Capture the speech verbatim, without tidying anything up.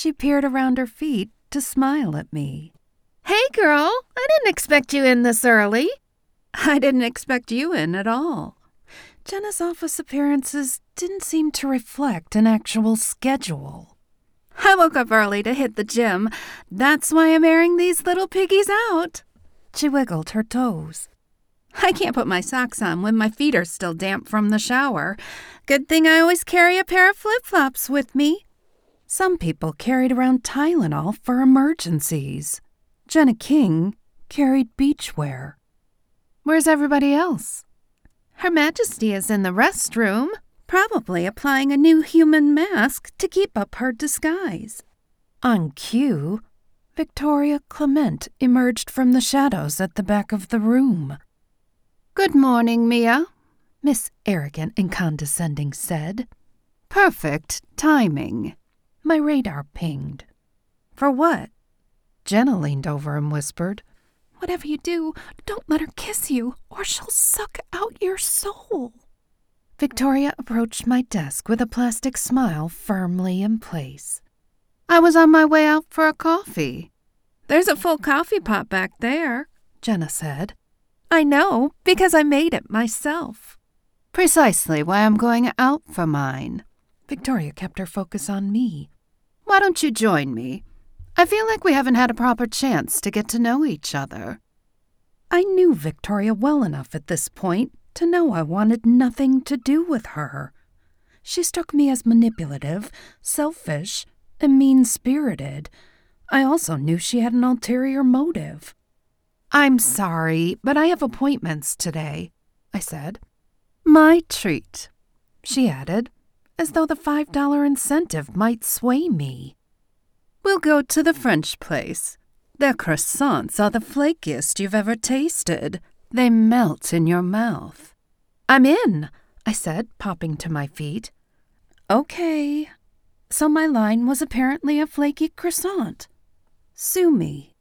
She peered around her feet to smile at me. Hey, girl, I didn't expect you in this early. I didn't expect you in at all. Jenna's office appearances didn't seem to reflect an actual schedule. I woke up early to hit the gym. That's why I'm airing these little piggies out. She wiggled her toes. I can't put my socks on when my feet are still damp from the shower. Good thing I always carry a pair of flip-flops with me. Some people carried around Tylenol for emergencies. Jenna King carried beachwear. Where's everybody else? Her Majesty is in the restroom, probably applying a new human mask to keep up her disguise. On cue, Victoria Clement emerged from the shadows at the back of the room. Good morning, Mia, Miss Arrogant and Condescending said. Perfect timing. My radar pinged. For what? Jenna leaned over and whispered, Whatever you do, don't let her kiss you, or she'll suck out your soul. Victoria approached my desk with a plastic smile firmly in place. I was on my way out for a coffee. There's a full coffee pot back there, Jenna said. I know, because I made it myself. Precisely why I'm going out for mine. Victoria kept her focus on me. Why don't you join me? I feel like we haven't had a proper chance to get to know each other. I knew Victoria well enough at this point to know I wanted nothing to do with her. She struck me as manipulative, selfish, and mean-spirited. I also knew she had an ulterior motive. I'm sorry, but I have appointments today, I said. My treat, she added, as though the five dollar incentive might sway me. We'll go to the French place. Their croissants are the flakiest you've ever tasted. They melt in your mouth. I'm in, I said, popping to my feet. Okay. So my line was apparently a flaky croissant. Sue me.